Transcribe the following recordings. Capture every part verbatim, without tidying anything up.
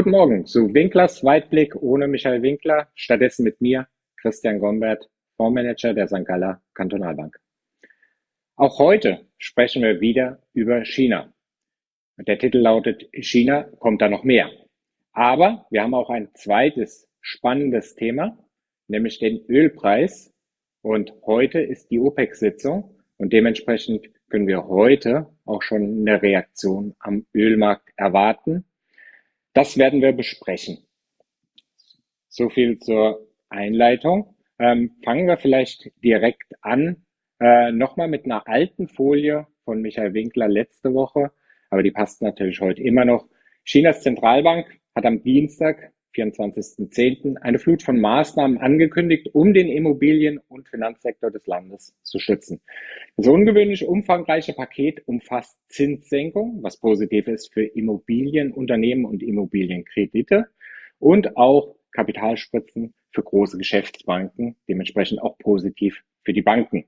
Guten Morgen zu Winklers Weitblick ohne Michael Winkler, stattdessen mit mir, Christian Gombert, Fondsmanager der Sankt Galler Kantonalbank. Auch heute sprechen wir wieder über China. Der Titel lautet: China, kommt da noch mehr? Aber wir haben auch ein zweites spannendes Thema, nämlich den Ölpreis. Und heute ist die OPEC-Sitzung und dementsprechend können wir heute auch schon eine Reaktion am Ölmarkt erwarten. Das werden wir besprechen. So viel zur Einleitung. Ähm, fangen wir vielleicht direkt an, äh, nochmal mit einer alten Folie von Michael Winkler letzte Woche, aber die passt natürlich heute immer noch. Chinas Zentralbank hat am Dienstag, vierundzwanzigsten zehnten eine Flut von Maßnahmen angekündigt, um den Immobilien- und Finanzsektor des Landes zu schützen. Das ungewöhnlich umfangreiche Paket umfasst Zinssenkung, was positiv ist für Immobilienunternehmen und Immobilienkredite, und auch Kapitalspritzen für große Geschäftsbanken, dementsprechend auch positiv für die Banken.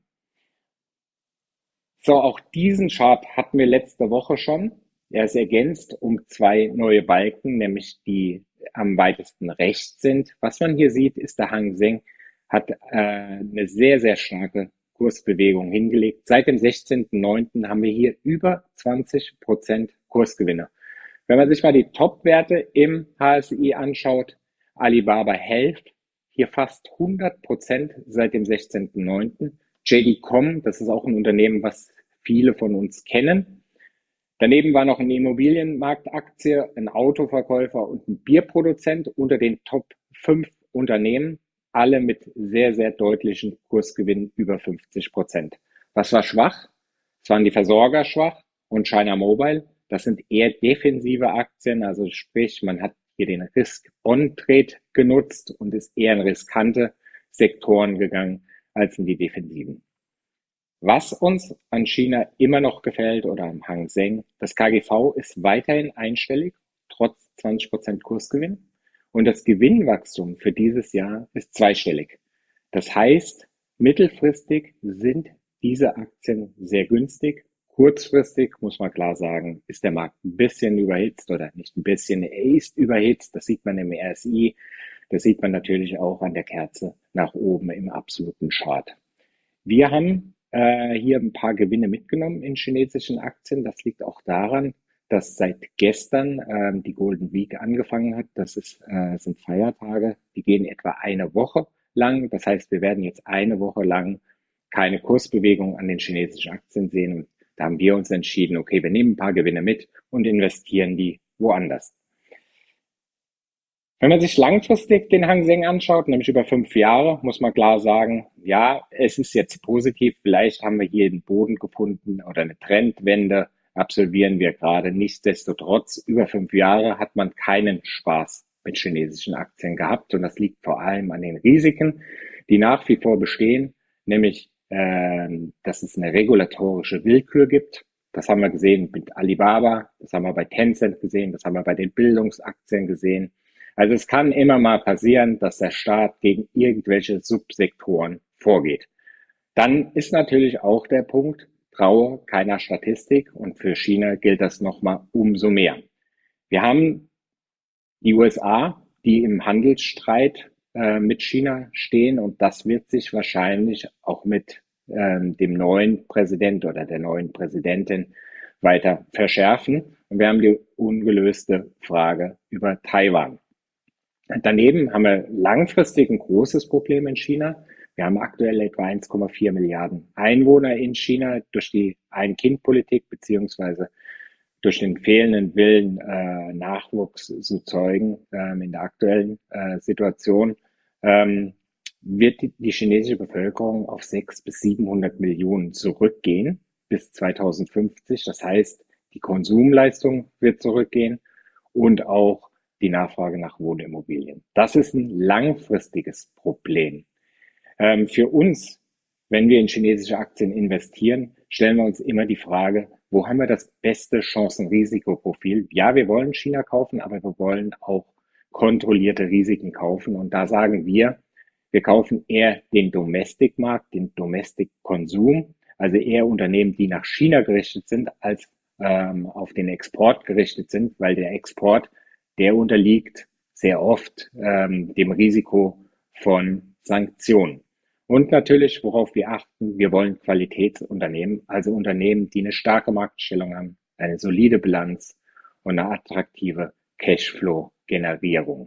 So, auch diesen Chart hatten wir letzte Woche schon. Er ist ergänzt um zwei neue Balken, nämlich die am weitesten rechts sind. Was man hier sieht, ist, der Hang Seng hat äh, eine sehr, sehr starke Kursbewegung hingelegt. Seit dem sechzehnten neunten haben wir hier über zwanzig Prozent Kursgewinne. Wenn man sich mal die Top-Werte im H S I anschaut, Alibaba Health, hier fast hundert Prozent seit dem sechzehnten neunten J D Punkt com, das ist auch ein Unternehmen, was viele von uns kennen. Daneben war noch eine Immobilienmarktaktie, ein Autoverkäufer und ein Bierproduzent unter den Top fünf Unternehmen, alle mit sehr, sehr deutlichen Kursgewinnen über fünfzig Prozent. Was war schwach? Es waren die Versorger schwach und China Mobile. Das sind eher defensive Aktien, also sprich, man hat hier den Risk-on-Trade genutzt und ist eher in riskante Sektoren gegangen als in die defensiven. Was uns an China immer noch gefällt oder am Hang Seng, das K G V ist weiterhin einstellig, trotz zwanzig Prozent Kursgewinn. Und das Gewinnwachstum für dieses Jahr ist zweistellig. Das heißt, mittelfristig sind diese Aktien sehr günstig. Kurzfristig muss man klar sagen, ist der Markt ein bisschen überhitzt oder nicht ein bisschen, er ist überhitzt. Das sieht man im R S I, das sieht man natürlich auch an der Kerze nach oben im absoluten Chart. Wir haben äh, hier ein paar Gewinne mitgenommen in chinesischen Aktien. Das liegt auch daran, dass seit gestern äh, die Golden Week angefangen hat. Das ist, äh, sind Feiertage, die gehen etwa eine Woche lang. Das heißt, wir werden jetzt eine Woche lang keine Kursbewegung an den chinesischen Aktien sehen. Und da haben wir uns entschieden, okay, wir nehmen ein paar Gewinne mit und investieren die woanders. Wenn man sich langfristig den Hang Seng anschaut, nämlich über fünf Jahre, muss man klar sagen, ja, es ist jetzt positiv. Vielleicht haben wir hier den Boden gefunden oder eine Trendwende absolvieren wir gerade. Nichtsdestotrotz, über fünf Jahre hat man keinen Spaß mit chinesischen Aktien gehabt. Und das liegt vor allem an den Risiken, die nach wie vor bestehen, nämlich, äh, dass es eine regulatorische Willkür gibt. Das haben wir gesehen mit Alibaba, das haben wir bei Tencent gesehen, das haben wir bei den Bildungsaktien gesehen. Also es kann immer mal passieren, dass der Staat gegen irgendwelche Subsektoren vorgeht. Dann ist natürlich auch der Punkt, traue keiner Statistik, und für China gilt das nochmal umso mehr. Wir haben die U S A, die im Handelsstreit äh, mit China stehen, und das wird sich wahrscheinlich auch mit ähm, dem neuen Präsident oder der neuen Präsidentin weiter verschärfen. Und wir haben die ungelöste Frage über Taiwan. Daneben haben wir langfristig ein großes Problem in China. Wir haben aktuell etwa eins Komma vier Milliarden Einwohner in China durch die Ein-Kind-Politik beziehungsweise durch den fehlenden Willen, äh, Nachwuchs zu zeugen ähm, in der aktuellen äh, Situation, ähm, wird die, die chinesische Bevölkerung auf sechshundert bis siebenhundert Millionen zurückgehen bis zweitausendfünfzig. Das heißt, die Konsumleistung wird zurückgehen und auch die Nachfrage nach Wohnimmobilien. Das ist ein langfristiges Problem. Ähm, für uns, wenn wir in chinesische Aktien investieren, stellen wir uns immer die Frage, wo haben wir das beste Chancen-Risikoprofil? Ja, wir wollen China kaufen, aber wir wollen auch kontrollierte Risiken kaufen. Und da sagen wir, wir kaufen eher den Domestic-Markt, den Domestic-Konsum, also eher Unternehmen, die nach China gerichtet sind, als ähm, auf den Export gerichtet sind, weil der Export der unterliegt sehr oft ähm, dem Risiko von Sanktionen. Und natürlich, worauf wir achten, wir wollen Qualitätsunternehmen, also Unternehmen, die eine starke Marktstellung haben, eine solide Bilanz und eine attraktive Cashflow-Generierung.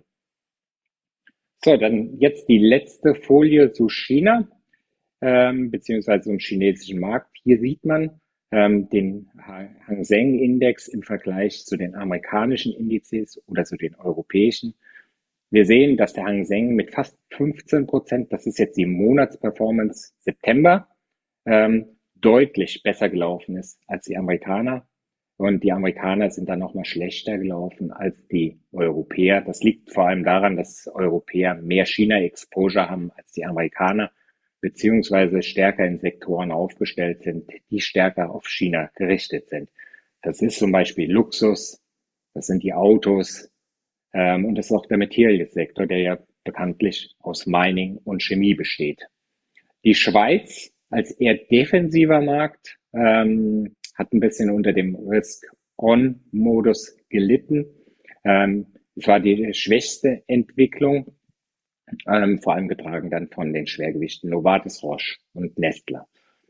So, dann jetzt die letzte Folie zu China, ähm, beziehungsweise zum chinesischen Markt. Hier sieht man ähm, den Hang Seng Index im Vergleich zu den amerikanischen Indizes oder zu den europäischen. Wir sehen, dass der Hang Seng mit fast fünfzehn Prozent, das ist jetzt die Monatsperformance September, ähm, deutlich besser gelaufen ist als die Amerikaner. Und die Amerikaner sind dann nochmal schlechter gelaufen als die Europäer. Das liegt vor allem daran, dass Europäer mehr China-Exposure haben als die Amerikaner, beziehungsweise stärker in Sektoren aufgestellt sind, die stärker auf China gerichtet sind. Das ist zum Beispiel Luxus, das sind die Autos, ähm, und das ist auch der Materials-Sektor, der ja bekanntlich aus Mining und Chemie besteht. Die Schweiz als eher defensiver Markt ähm, hat ein bisschen unter dem Risk-On-Modus gelitten. Ähm, es war die schwächste Entwicklung, ähm, vor allem getragen dann von den Schwergewichten Novartis, Roche und Nestle.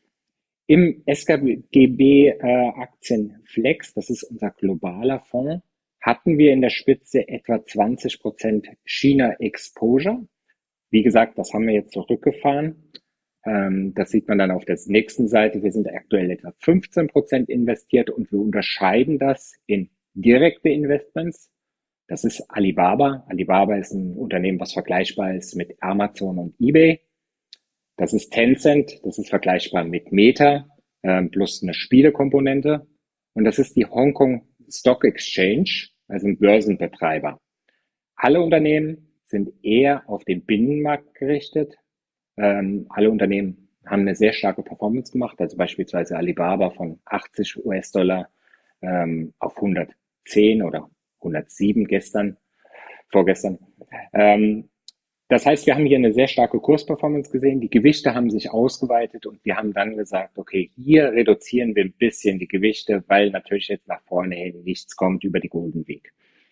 Im S K G B äh, Aktienflex, das ist unser globaler Fonds, hatten wir in der Spitze etwa zwanzig Prozent China Exposure. Wie gesagt, das haben wir jetzt zurückgefahren. Ähm, das sieht man dann auf der nächsten Seite. Wir sind aktuell etwa fünfzehn Prozent investiert und wir unterscheiden das in direkte Investments. Das ist Alibaba. Alibaba ist ein Unternehmen, was vergleichbar ist mit Amazon und eBay. Das ist Tencent, das ist vergleichbar mit Meta, ähm, plus eine Spielekomponente. Und das ist die Hong Kong Stock Exchange, also ein Börsenbetreiber. Alle Unternehmen sind eher auf den Binnenmarkt gerichtet. Ähm, alle Unternehmen haben eine sehr starke Performance gemacht, also beispielsweise Alibaba von achtzig US-Dollar ähm, auf hundertzehn oder hundertsieben gestern, vorgestern. Ähm, das heißt, wir haben hier eine sehr starke Kursperformance gesehen. Die Gewichte haben sich ausgeweitet und wir haben dann gesagt, okay, hier reduzieren wir ein bisschen die Gewichte, weil natürlich jetzt nach vorne hin nichts kommt über die Golden Week.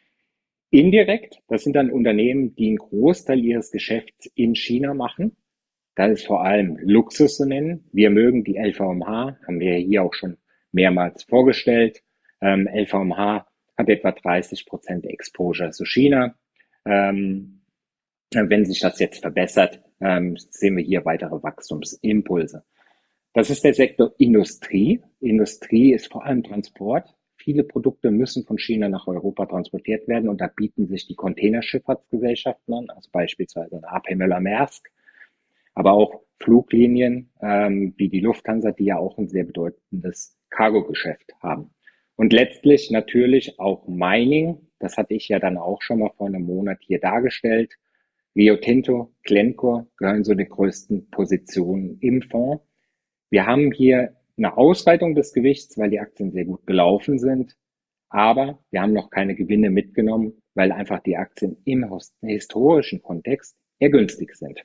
Indirekt, das sind dann Unternehmen, die einen Großteil ihres Geschäfts in China machen. Da ist vor allem Luxus zu nennen. Wir mögen die L V M H, haben wir hier auch schon mehrmals vorgestellt. Ähm, L V M H hat etwa dreißig Prozent Exposure zu China. Ähm, wenn sich das jetzt verbessert, ähm, sehen wir hier weitere Wachstumsimpulse. Das ist der Sektor Industrie. Industrie ist vor allem Transport. Viele Produkte müssen von China nach Europa transportiert werden und da bieten sich die Containerschifffahrtsgesellschaften an, also beispielsweise A P Möller-Maersk, aber auch Fluglinien ähm, wie die Lufthansa, die ja auch ein sehr bedeutendes Cargo-Geschäft haben. Und letztlich natürlich auch Mining, das hatte ich ja dann auch schon mal vor einem Monat hier dargestellt. Rio Tinto, Glencore gehören zu den größten Positionen im Fonds. Wir haben hier eine Ausweitung des Gewichts, weil die Aktien sehr gut gelaufen sind, aber wir haben noch keine Gewinne mitgenommen, weil einfach die Aktien im historischen Kontext eher günstig sind.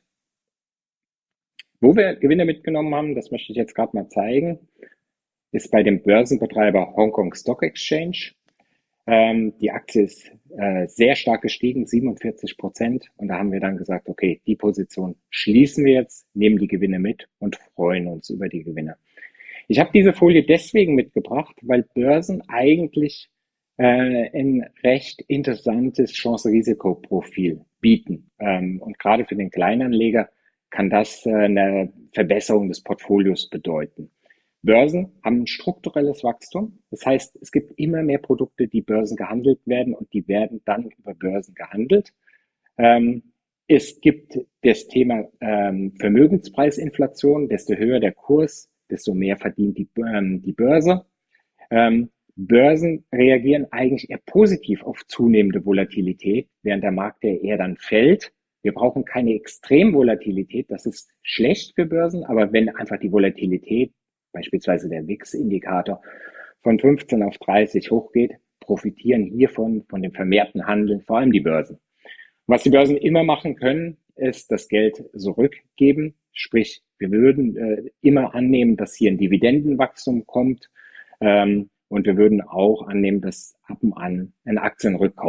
Wo wir Gewinne mitgenommen haben, das möchte ich jetzt gerade mal zeigen, ist bei dem Börsenbetreiber Hong Kong Stock Exchange. Ähm, die Aktie ist äh, sehr stark gestiegen, siebenundvierzig Prozent. Und da haben wir dann gesagt, okay, die Position schließen wir jetzt, nehmen die Gewinne mit und freuen uns über die Gewinne. Ich habe diese Folie deswegen mitgebracht, weil Börsen eigentlich äh, ein recht interessantes Chance-Risiko-Profil bieten. Ähm, und gerade für den Kleinanleger kann das äh, eine Verbesserung des Portfolios bedeuten. Börsen haben ein strukturelles Wachstum. Das heißt, es gibt immer mehr Produkte, die Börsen gehandelt werden und die werden dann über Börsen gehandelt. Ähm, es gibt das Thema ähm, Vermögenspreisinflation. Desto höher der Kurs, desto mehr verdient die, ähm, die Börse. Ähm, Börsen reagieren eigentlich eher positiv auf zunehmende Volatilität, während der Markt ja eher dann fällt. Wir brauchen keine Extremvolatilität, das ist schlecht für Börsen, aber wenn einfach die Volatilität, beispielsweise der W I X-Indikator, von fünfzehn auf dreißig hochgeht, profitieren hiervon, von dem vermehrten Handel, vor allem die Börsen. Was die Börsen immer machen können, ist das Geld zurückgeben. Sprich, wir würden äh, immer annehmen, dass hier ein Dividendenwachstum kommt. Ähm, und wir würden auch annehmen, dass ab und an ein Aktienrückkauf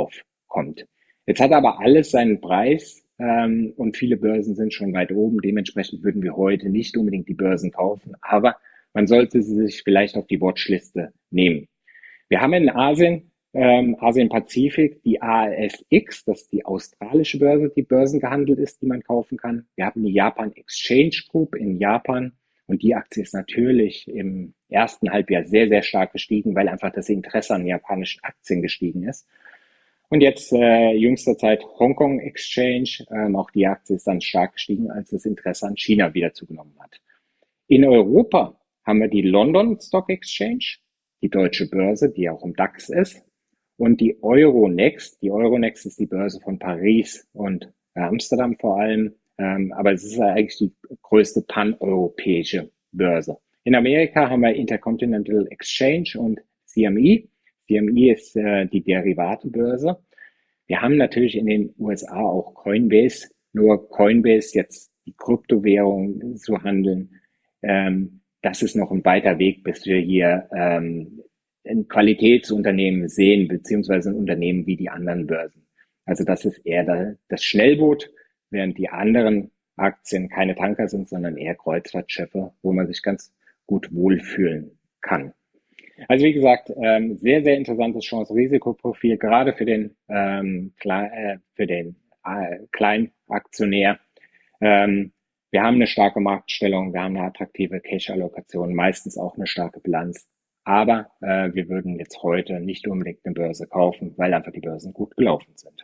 kommt. Jetzt hat aber alles seinen Preis, ähm, und viele Börsen sind schon weit oben. Dementsprechend würden wir heute nicht unbedingt die Börsen kaufen, aber man sollte sie sich vielleicht auf die Watchliste nehmen. Wir haben in Asien, ähm, Asien-Pazifik, die A S X, das ist die australische Börse, die börsengehandelt ist, die man kaufen kann. Wir haben die Japan Exchange Group in Japan und die Aktie ist natürlich im ersten Halbjahr sehr, sehr stark gestiegen, weil einfach das Interesse an japanischen Aktien gestiegen ist. Und jetzt äh, jüngster Zeit Hongkong Exchange, ähm, auch die Aktie ist dann stark gestiegen, als das Interesse an China wieder zugenommen hat. In Europa haben wir die London Stock Exchange, die deutsche Börse, die auch im DAX ist, und die Euronext. Die Euronext ist die Börse von Paris und Amsterdam vor allem, ähm, aber es ist ja eigentlich die größte paneuropäische Börse. In Amerika haben wir Intercontinental Exchange und C M E. C M E ist äh, die Derivatebörse. Wir haben natürlich in den U S A auch Coinbase, nur Coinbase jetzt die Kryptowährung zu handeln, ähm, das ist noch ein weiter Weg, bis wir hier ähm, ein Qualitätsunternehmen sehen, beziehungsweise ein Unternehmen wie die anderen Börsen. Also das ist eher da, das Schnellboot, während die anderen Aktien keine Tanker sind, sondern eher Kreuzfahrtschiffe, wo man sich ganz gut wohlfühlen kann. Also wie gesagt, ähm, sehr, sehr interessantes Chance-Risikoprofil, gerade für den, ähm, Kle äh, für den äh, Kleinaktionär. Ähm, wir haben eine starke Marktstellung, wir haben eine attraktive Cash-Allokation, meistens auch eine starke Bilanz. Aber äh, wir würden jetzt heute nicht unbedingt eine Börse kaufen, weil einfach die Börsen gut gelaufen sind.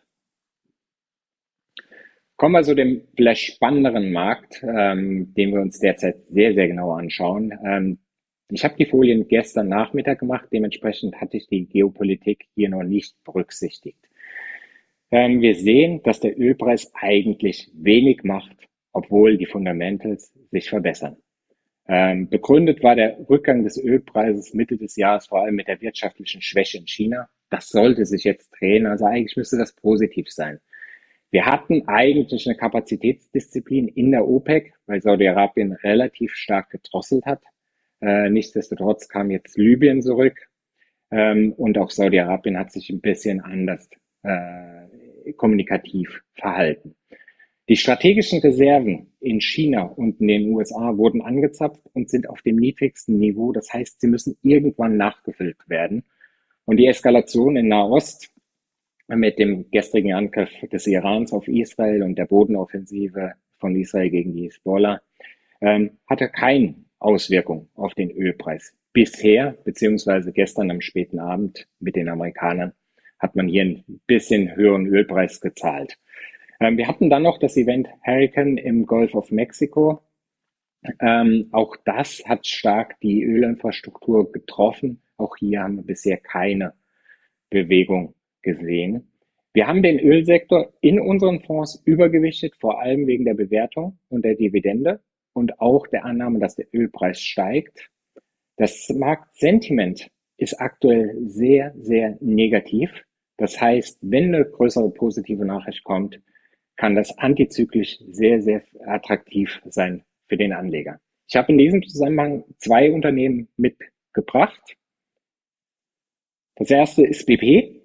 Kommen wir zu dem vielleicht spannenderen Markt, ähm, den wir uns derzeit sehr, sehr genau anschauen. Ähm, ich habe die Folien gestern Nachmittag gemacht, dementsprechend hatte ich die Geopolitik hier noch nicht berücksichtigt. Ähm, wir sehen, dass der Ölpreis eigentlich wenig macht, obwohl die Fundamentals sich verbessern. Ähm, begründet war der Rückgang des Ölpreises Mitte des Jahres vor allem mit der wirtschaftlichen Schwäche in China. Das sollte sich jetzt drehen, also eigentlich müsste das positiv sein. Wir hatten eigentlich eine Kapazitätsdisziplin in der OPEC, weil Saudi-Arabien relativ stark gedrosselt hat. Äh, nichtsdestotrotz kam jetzt Libyen zurück, ähm, und auch Saudi-Arabien hat sich ein bisschen anders äh, kommunikativ verhalten. Die strategischen Reserven in China und in den U S A wurden angezapft und sind auf dem niedrigsten Niveau. Das heißt, sie müssen irgendwann nachgefüllt werden. Und die Eskalation in Nahost mit dem gestrigen Angriff des Irans auf Israel und der Bodenoffensive von Israel gegen die Hisbollah ähm, hatte keine Auswirkung auf den Ölpreis. Bisher, beziehungsweise gestern am späten Abend mit den Amerikanern, hat man hier ein bisschen höheren Ölpreis gezahlt. Ähm, wir hatten dann noch das Event Hurricane im Gulf of Mexico. Ähm, auch das hat stark die Ölinfrastruktur getroffen. Auch hier haben wir bisher keine Bewegung gesehen. Wir haben den Ölsektor in unseren Fonds übergewichtet, vor allem wegen der Bewertung und der Dividende und auch der Annahme, dass der Ölpreis steigt. Das Marktsentiment ist aktuell sehr, sehr negativ. Das heißt, wenn eine größere positive Nachricht kommt, kann das antizyklisch sehr, sehr attraktiv sein für den Anleger. Ich habe in diesem Zusammenhang zwei Unternehmen mitgebracht. Das erste ist B P.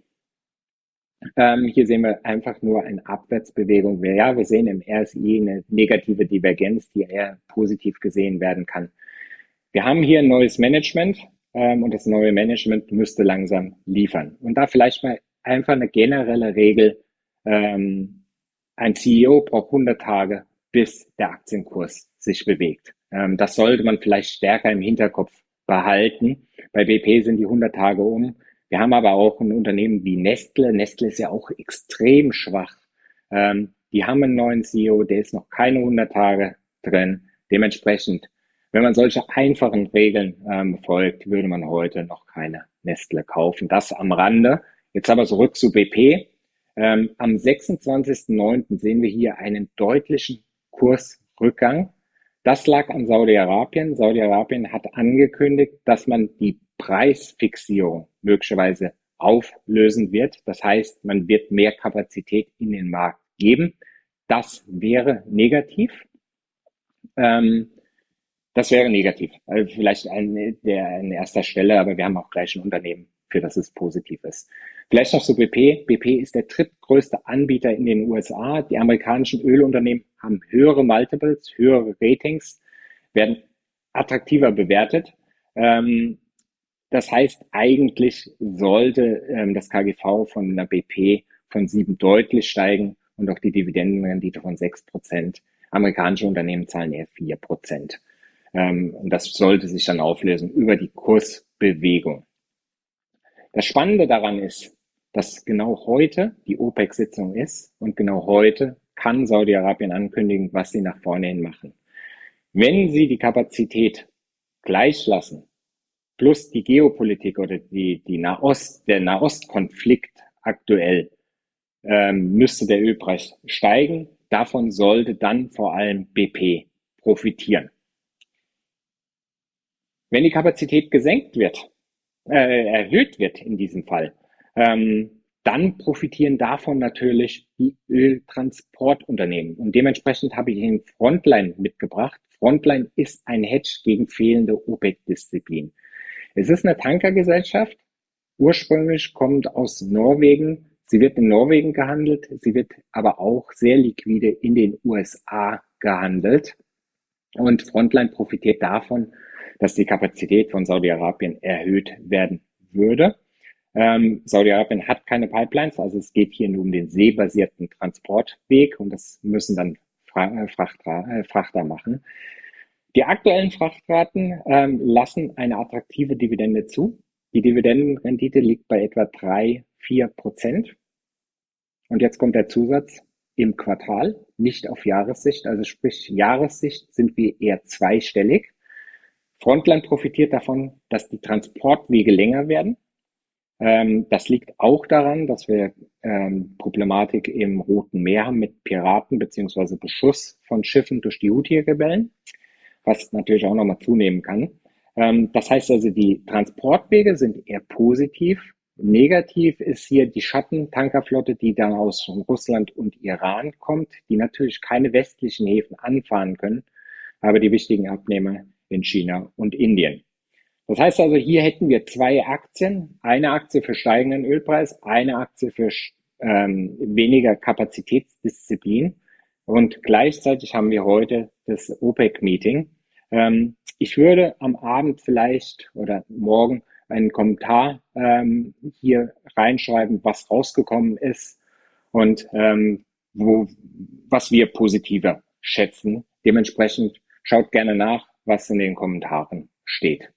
Ähm, hier sehen wir einfach nur eine Abwärtsbewegung. Ja, wir sehen im R S I eine negative Divergenz, die eher positiv gesehen werden kann. Wir haben hier ein neues Management, ähm, und das neue Management müsste langsam liefern. Und da vielleicht mal einfach eine generelle Regel. Ähm, ein C E O braucht hundert Tage, bis der Aktienkurs sich bewegt. Ähm, das sollte man vielleicht stärker im Hinterkopf behalten. Bei B P sind die hundert Tage um. Wir haben aber auch ein Unternehmen wie Nestle. Nestle ist ja auch extrem schwach. Ähm, die haben einen neuen C E O, der ist noch keine hundert Tage drin. Dementsprechend, wenn man solche einfachen Regeln ähm, folgt, würde man heute noch keine Nestle kaufen. Das am Rande. Jetzt aber zurück zu B P. Ähm, am sechsundzwanzigsten neunten sehen wir hier einen deutlichen Kursrückgang. Das lag an Saudi-Arabien. Saudi-Arabien hat angekündigt, dass man die Preisfixierung möglicherweise auflösen wird. Das heißt, man wird mehr Kapazität in den Markt geben. Das wäre negativ. Ähm, das wäre negativ. Also vielleicht an, der, an erster Stelle, aber wir haben auch gleich ein Unternehmen, für das es positiv ist. Vielleicht noch zu B P. B P ist der drittgrößte Anbieter in den U S A. Die amerikanischen Ölunternehmen haben höhere Multiples, höhere Ratings, werden attraktiver bewertet. Ähm, das heißt, eigentlich sollte ähm, das K G V von einer B P von sieben deutlich steigen und auch die Dividendenrendite von sechs Prozent. Amerikanische Unternehmen zahlen eher vier Prozent. Ähm, und das sollte sich dann auflösen über die Kursbewegung. Das Spannende daran ist, dass genau heute die OPEC-Sitzung ist und genau heute kann Saudi-Arabien ankündigen, was sie nach vorne hin machen. Wenn sie die Kapazität gleich lassen, plus die Geopolitik oder die, die Nahost, der Nahostkonflikt aktuell, ähm, müsste der Ölpreis steigen. Davon sollte dann vor allem B P profitieren. Wenn die Kapazität gesenkt wird, äh, erhöht wird in diesem Fall, ähm, dann profitieren davon natürlich die Öltransportunternehmen. Und dementsprechend habe ich Ihnen Frontline mitgebracht. Frontline ist ein Hedge gegen fehlende OPEC-Disziplin. Es ist eine Tankergesellschaft. Ursprünglich kommt aus Norwegen. Sie wird in Norwegen gehandelt. Sie wird aber auch sehr liquide in den U S A gehandelt. Und Frontline profitiert davon, dass die Kapazität von Saudi-Arabien erhöht werden würde. Ähm, Saudi-Arabien hat keine Pipelines, also es geht hier nur um den seebasierten Transportweg und das müssen dann Fra- äh, Frachtra äh, Frachter machen. Die aktuellen Frachtraten ähm, lassen eine attraktive Dividende zu. Die Dividendenrendite liegt bei etwa drei, vier Prozent. Und jetzt kommt der Zusatz im Quartal, nicht auf Jahressicht. Also sprich, Jahressicht sind wir eher zweistellig. Frontline profitiert davon, dass die Transportwege länger werden. Ähm, das liegt auch daran, dass wir ähm, Problematik im Roten Meer haben mit Piraten beziehungsweise Beschuss von Schiffen durch die Houthi-Rebellen, was natürlich auch nochmal zunehmen kann. Ähm, das heißt also, die Transportwege sind eher positiv. Negativ ist hier die Schattentankerflotte, die dann aus Russland und Iran kommt, die natürlich keine westlichen Häfen anfahren können, aber die wichtigen Abnehmer in China und Indien. Das heißt also, hier hätten wir zwei Aktien, eine Aktie für steigenden Ölpreis, eine Aktie für ähm, weniger Kapazitätsdisziplin und gleichzeitig haben wir heute das OPEC-Meeting. Ähm, ich würde am Abend vielleicht oder morgen einen Kommentar ähm, hier reinschreiben, was rausgekommen ist und ähm, wo, was wir positiver schätzen. Dementsprechend schaut gerne nach, was in den Kommentaren steht.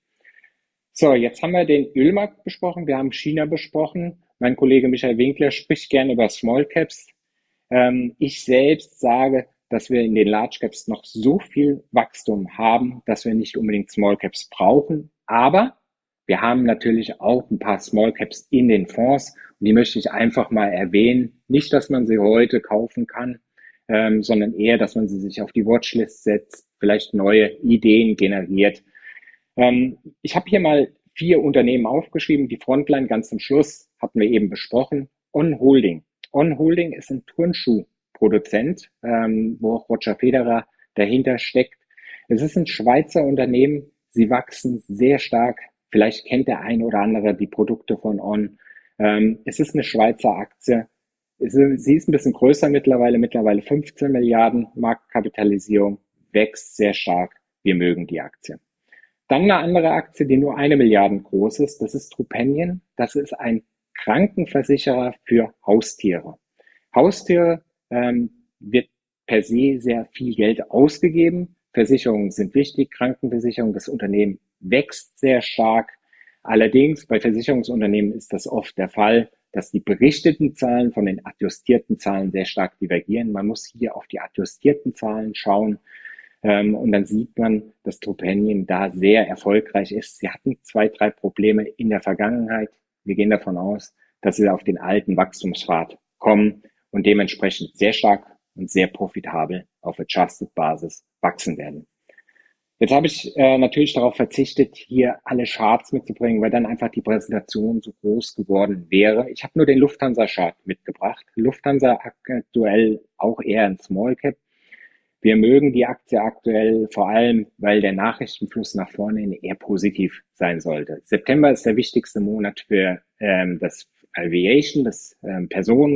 So, jetzt haben wir den Ölmarkt besprochen, wir haben China besprochen. Mein Kollege Michael Winkler spricht gerne über Small Caps. Ähm, ich selbst sage, dass wir in den Large Caps noch so viel Wachstum haben, dass wir nicht unbedingt Small Caps brauchen. Aber wir haben natürlich auch ein paar Small Caps in den Fonds und die möchte ich einfach mal erwähnen. Nicht, dass man sie heute kaufen kann, ähm, sondern eher, dass man sie sich auf die Watchlist setzt, vielleicht neue Ideen generiert. Ähm, ich habe hier mal vier Unternehmen aufgeschrieben. Die Frontline ganz zum Schluss hatten wir eben besprochen. On Holding. On Holding ist ein Turnschuhproduzent, ähm, wo auch Roger Federer dahinter steckt. Es ist ein Schweizer Unternehmen. Sie wachsen sehr stark. Vielleicht kennt der ein oder andere die Produkte von On. Ähm, es ist eine Schweizer Aktie. Sie ist ein bisschen größer mittlerweile, mittlerweile fünfzehn Milliarden Marktkapitalisierung, wächst sehr stark. Wir mögen die Aktie. Dann eine andere Aktie, die nur eine Milliarde groß ist, das ist Trupanion. Das ist ein Krankenversicherer für Haustiere. Haustiere ähm, wird per se sehr viel Geld ausgegeben. Versicherungen sind wichtig, Krankenversicherung, das Unternehmen wächst sehr stark. Allerdings bei Versicherungsunternehmen ist das oft der Fall, dass die berichteten Zahlen von den adjustierten Zahlen sehr stark divergieren. Man muss hier auf die adjustierten Zahlen schauen. Ähm, und dann sieht man, dass Trupanion da sehr erfolgreich ist. Sie hatten zwei, drei Probleme in der Vergangenheit. Wir gehen davon aus, dass sie auf den alten Wachstumspfad kommen und dementsprechend sehr stark und sehr profitabel auf Adjusted Basis wachsen werden. Jetzt habe ich äh, natürlich darauf verzichtet, hier alle Charts mitzubringen, weil dann einfach die Präsentation so groß geworden wäre. Ich habe nur den Lufthansa-Chart mitgebracht. Lufthansa aktuell auch eher ein Small Cap. Wir mögen die Aktie aktuell vor allem, weil der Nachrichtenfluss nach vorne hin eher positiv sein sollte. September ist der wichtigste Monat für ähm, das Aviation, das ähm,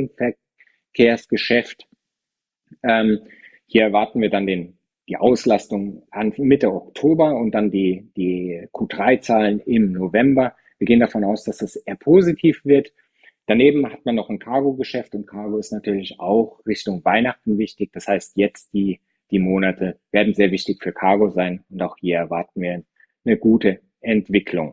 Personenverkehrsgeschäft. Ähm, hier erwarten wir dann den, die Auslastung an Mitte Oktober und dann die, die Q drei Zahlen im November. Wir gehen davon aus, dass das eher positiv wird. Daneben hat man noch ein Cargo-Geschäft und Cargo ist natürlich auch Richtung Weihnachten wichtig. Das heißt, jetzt die, die Monate werden sehr wichtig für Cargo sein und auch hier erwarten wir eine gute Entwicklung.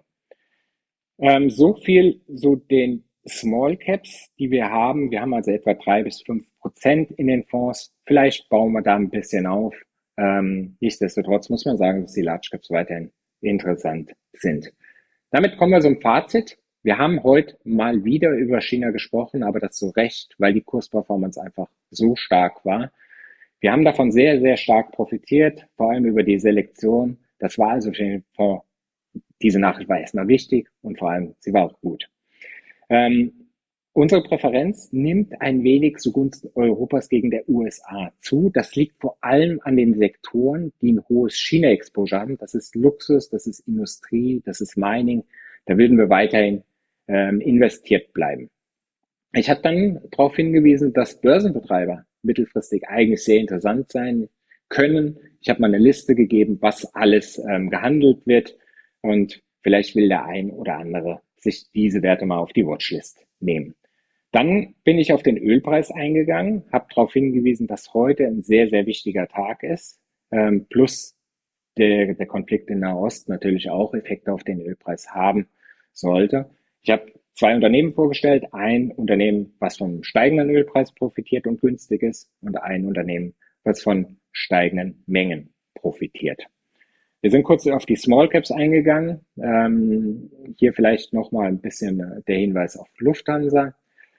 Ähm, so viel so den Small Caps, die wir haben. Wir haben also etwa drei bis fünf Prozent in den Fonds. Vielleicht bauen wir da ein bisschen auf. Ähm, nichtsdestotrotz muss man sagen, dass die Large Caps weiterhin interessant sind. Damit kommen wir zum Fazit. Wir haben heute mal wieder über China gesprochen, aber das zu Recht, weil die Kursperformance einfach so stark war. Wir haben davon sehr, sehr stark profitiert, vor allem über die Selektion. Das war also für den Fonds, diese Nachricht war erstmal wichtig und vor allem, sie war auch gut. Ähm, unsere Präferenz nimmt ein wenig zugunsten Europas gegen der U S A zu. Das liegt vor allem an den Sektoren, die ein hohes China-Exposure haben. Das ist Luxus, das ist Industrie, das ist Mining. Da würden wir weiterhin ähm, investiert bleiben. Ich habe dann darauf hingewiesen, dass Börsenbetreiber mittelfristig eigentlich sehr interessant sein können. Ich habe mal eine Liste gegeben, was alles ähm, gehandelt wird und vielleicht will der ein oder andere sich diese Werte mal auf die Watchlist nehmen. Dann bin ich auf den Ölpreis eingegangen, habe darauf hingewiesen, dass heute ein sehr, sehr wichtiger Tag ist, ähm, plus der, der Konflikt in Nahost natürlich auch Effekte auf den Ölpreis haben sollte. Ich habe zwei Unternehmen vorgestellt, ein Unternehmen, was vom steigenden Ölpreis profitiert und günstig ist und ein Unternehmen, was von steigenden Mengen profitiert. Wir sind kurz auf die Small Caps eingegangen. Ähm, hier vielleicht nochmal ein bisschen der Hinweis auf Lufthansa.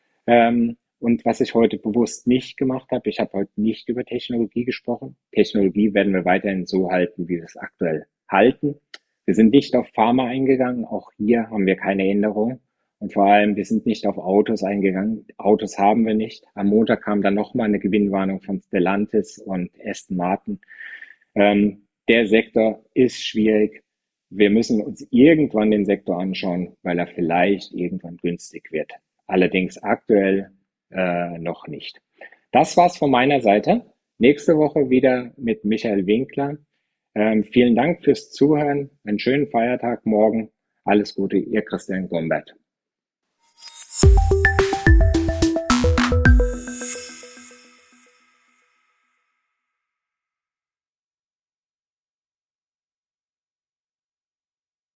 Ähm, und was ich heute bewusst nicht gemacht habe, ich habe heute nicht über Technologie gesprochen. Technologie werden wir weiterhin so halten, wie wir es aktuell halten. Wir sind nicht auf Pharma eingegangen. Auch hier haben wir keine Änderung. Und vor allem, wir sind nicht auf Autos eingegangen. Autos haben wir nicht. Am Montag kam dann nochmal eine Gewinnwarnung von Stellantis und Aston Martin. Ähm, der Sektor ist schwierig. Wir müssen uns irgendwann den Sektor anschauen, weil er vielleicht irgendwann günstig wird. Allerdings aktuell äh, noch nicht. Das war's von meiner Seite. Nächste Woche wieder mit Michael Winkler. Ähm, vielen Dank fürs Zuhören. Einen schönen Feiertag morgen. Alles Gute, Ihr Christian Gombert.